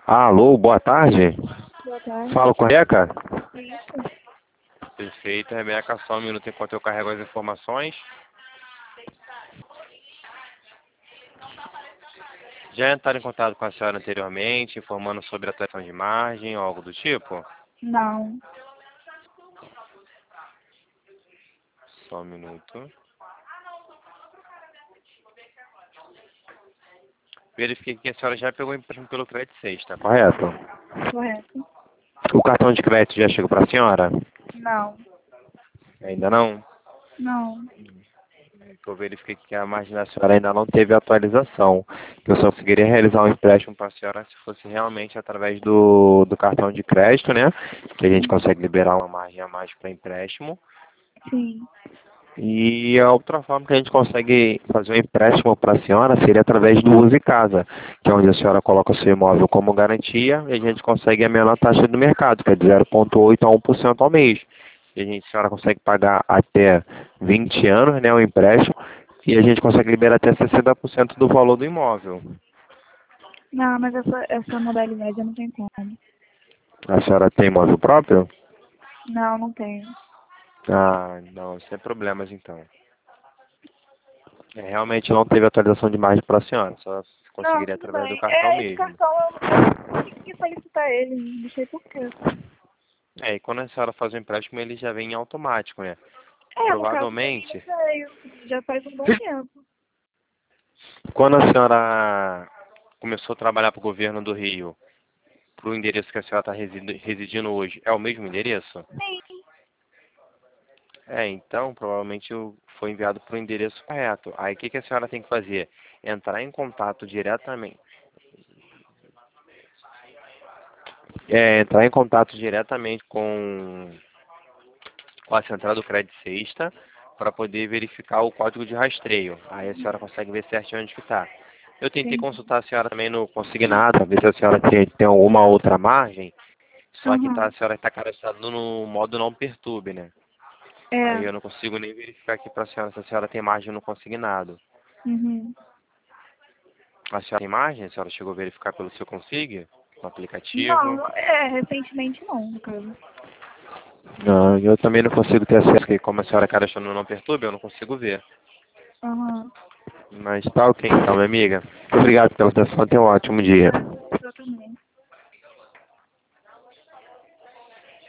Alô, boa tarde. Boa tarde. Fala com a Rebeca? Isso. Perfeito, Rebeca, só um minuto enquanto eu carrego as informações. Já entraram em contato com a senhora anteriormente, informando sobre a atuação de margem ou algo do tipo? Não. Só um minuto. Verifiquei que a senhora já pegou o empréstimo pelo crédito 6, tá correto? Correto. O cartão de crédito já chegou para a senhora? Não. Ainda não? Não. Eu verifiquei que a margem da senhora ainda não teve atualização. Eu só conseguiria realizar um empréstimo para a senhora se fosse realmente através do cartão de crédito, né? Que a gente consegue liberar uma margem a mais para empréstimo. Sim. E a outra forma que a gente consegue fazer um empréstimo para a senhora seria através do Use Casa, que é onde a senhora coloca o seu imóvel como garantia e a gente consegue a menor taxa do mercado, que é de 0,8 a 1% ao mês. E a senhora consegue pagar até 20 anos, né, o empréstimo, e a gente consegue liberar até 60% do valor do imóvel. Não, mas essa modalidade eu não tenho como. A senhora tem imóvel próprio? Não, não tenho. Ah, não, sem problemas então. Realmente não teve atualização de margem para a senhora, só Não, conseguiria tudo através do bem. cartão É, esse mesmo. cartão eu não consegui solicitar ele, não sei por quê. E quando a senhora faz o empréstimo, ele já vem em automático, né? É, no caso dele não Provavelmente, veio. Já faz um bom tempo. quando a senhora começou a trabalhar para o governo do Rio, para o endereço que a senhora está residindo hoje, é o mesmo endereço? Sim. Então, provavelmente foi enviado para o endereço correto. Aí, o que a senhora tem que fazer? Entrar em contato diretamente. Entrar em contato diretamente com a central do Crédito Sexta para poder verificar o código de rastreio. Aí a senhora consegue ver certinho onde que está. Eu tentei Entendi. consultar a senhora também no Consignado, ver se a senhora tem alguma outra margem, só que Aham. a senhora está cadastrada no modo não perturbe, né? Aí É. eu não consigo nem verificar aqui para a senhora se a senhora tem margem no Consignado. Uhum. A senhora tem margem? A senhora chegou a verificar pelo seu Consig, no aplicativo? Não, recentemente não, no caso. Não, eu também não consigo ter acesso, porque como a senhora cadastrou no não perturbe, eu não consigo ver. Aham. Mas tá ok então, minha amiga. Muito obrigado pela atenção, tenha um ótimo dia.